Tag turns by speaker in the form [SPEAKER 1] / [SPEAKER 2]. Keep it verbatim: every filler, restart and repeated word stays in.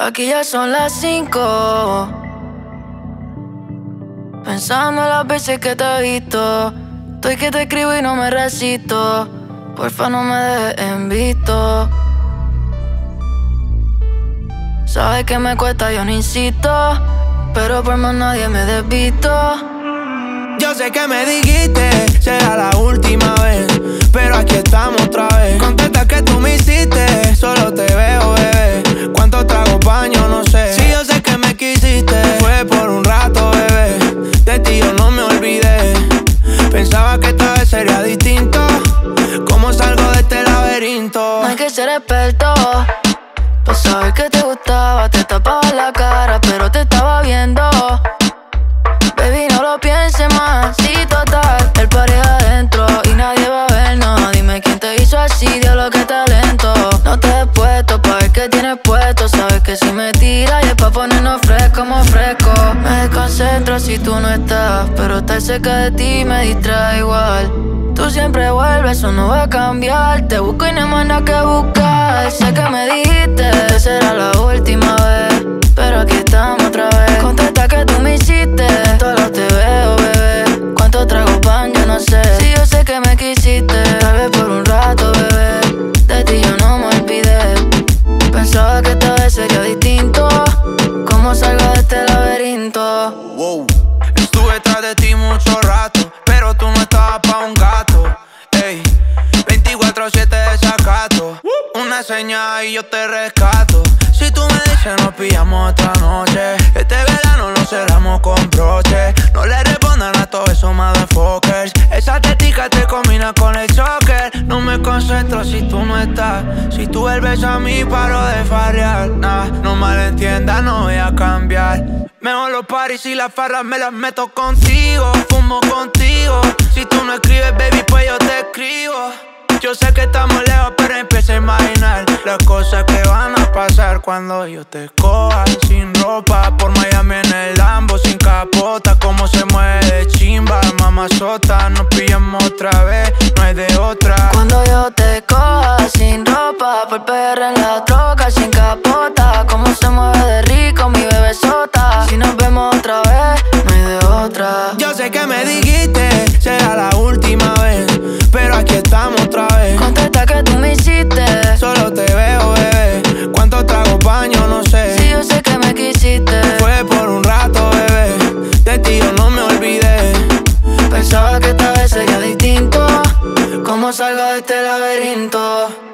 [SPEAKER 1] Aquí ya son las cinco, pensando en las veces que te he visto. Estoy que te escribo y no me resisto. Porfa, no me dejes en visto. Sabes que me cuesta, yo no insisto, pero por más nadie me desvisto.
[SPEAKER 2] Yo sé que me dijiste, será la última vez, pero aquí estamos otra vez. Contesta que tú me hiciste, solo te veo, bebé. Cuántos tragos baño, no sé. Si yo sé que me quisiste, fue por un rato, bebé. De ti yo no me olvidé. Pensaba que esta vez sería distinto. ¿Cómo salgo de este laberinto?
[SPEAKER 1] No hay que ser experto pa' saber que te gustaba. Te tapaba la cara, pero te estaba viendo. Baby, no lo pienses más, sí, total. El party adentro y nadie va a vernos. Dime quién te hizo así, diablo, qué talento. No te he puesto pa' ver qué tienes puesto. Sabes que si me tiras y es pa' ponernos fresco, como fresco. Me desconcentro si tú no estás, pero estar cerca de ti me distrae igual. Tú siempre vuelves, eso no va a cambiar. Te busco y no hay más nada que buscar. Sé que me dijiste, será la última vez, pero aquí estamos otra vez. Contesta que tú me hiciste, solo te veo, bebé. Cuántos tragos van, yo no sé. Si yo sé que me quisiste, tal vez por un rato, bebé. De ti yo no me olvidé. Pensaba que esta vez sería distinto. ¿Cómo salgo de este laberinto?
[SPEAKER 2] Wow. Estuve tras de ti mucho rato, pero tú no estabas pa' un gato. Ey, veinticuatro siete desacato. Una señal y yo te rescato. Si tú me dices nos pillamos otra noche. Este verano lo cerramos con broche. No le respondan a todos esos motherfuckers. Esa tetica te combina con el soccer. No me concentro si tú no estás. Si tú vuelves a mí paro de farrear. Nah, no malentiendas, no voy a cambiar. Mejor los paris y las farras me las meto contigo. Fumo contigo. Si tú no escribes, baby, pues yo te escribo. Yo sé que estamos lejos, pero empieza a imaginar las cosas que van a pasar cuando yo te coja sin ropa por Miami en el Lambo, sin capota. Cómo se mueve de chimba, mamazota. Nos pillamos otra vez, no hay de otra.
[SPEAKER 1] Cuando yo te coja sin ropa por P R en la troca, sin capota. Cómo se mueve de rico mi bebesota. Si nos vemos otra vez, no hay de otra.
[SPEAKER 2] Yo sé que me dijiste, será la última vez, pero aquí estamos otra vez.
[SPEAKER 1] Contesta que tú me hiciste,
[SPEAKER 2] solo te veo, bebé. Cuántos tragos baño, no sé.
[SPEAKER 1] si yo sé que me quisiste,
[SPEAKER 2] fue por un rato, bebé. De ti yo no me olvidé.
[SPEAKER 1] Pensaba que esta vez sería distinto. ¿Cómo salgo de este laberinto?